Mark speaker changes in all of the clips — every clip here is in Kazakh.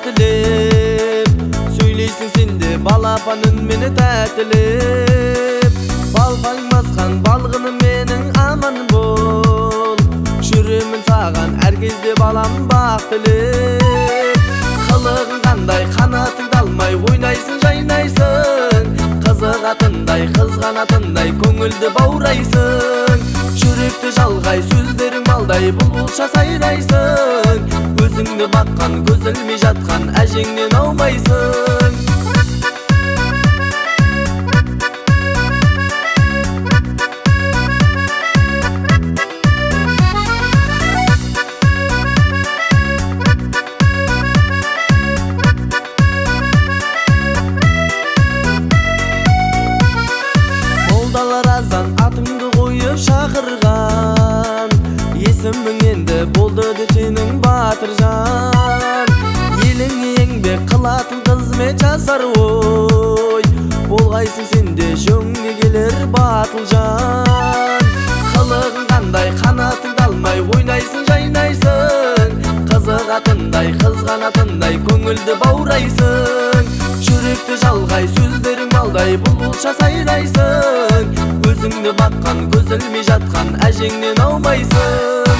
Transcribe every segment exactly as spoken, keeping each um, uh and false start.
Speaker 1: тартылып, сөйлейсің сенде балапан үнмені тәтіліп. Балпаң басқан балғыным менің аман бол, жүремін саған әр кезде балам бақтылып. Қылығың қандай, қанатыңды алмай ойнайсың жайнайсың, қызығатындай қызғанатындай көңілді баурайсың. Жүректі жалғай сөздерің балдай бұлбұлша сайрайсың, өзіңді баққан көз ілмей жатқан әжеңнен аумайсың. Молдалар азан атыңды қойып шақырған, есімің енді болды деп сенің батыржан. Елің еңбек қылатын қызмет жасар ой, болғайсың сенде жөнге келер батылжан. Қылығың қандай, қанатыңды алмай ойнайсың жайнайсың, қызығатындай қызғанатындай көңілді баурайсың. Жүректі жалғай сөздерің балдай бұлбұлша сайрайсың, өзіңді баққан көз ілмей жатқан әжеңнен аумайсың.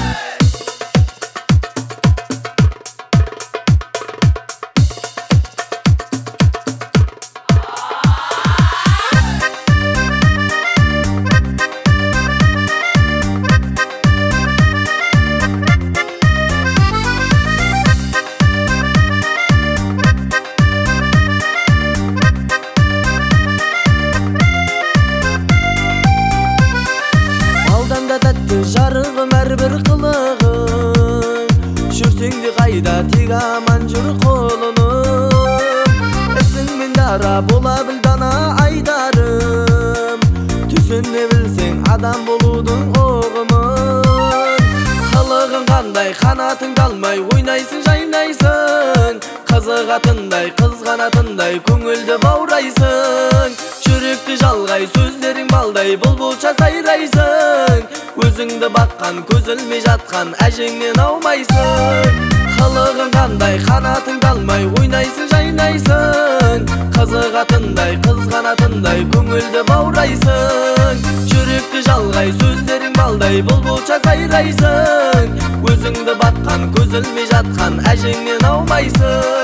Speaker 1: Тәтті жарығым әрбір қылығым, жүрсең де қайда тек аман жүр қолының. Ісіңмен дара бола біл дана айдарым, түсіне білсең адам болудың оғымын. Қылығың қандай, қанатыңды алмай ойнайсың жайнайсың, қызығатындай қызғанатындай көңілді баурайсың. Жүректі жалғай сөздерің балдай бұлбұлша сайрайсың, өзіңді баққан көз ілмей жатқан әжеңнен аумайсың. Қылығың қандай, қанатыңды алмай ойнайсың жайнайсың, қызығатындай қызғанатындай көңілді баурайсың. Жүректі жалғай сөздерің балдай бұлбұлша сайрайсың, өзіңді баққан көз ілмей жатқан әжеңнен аумайсың.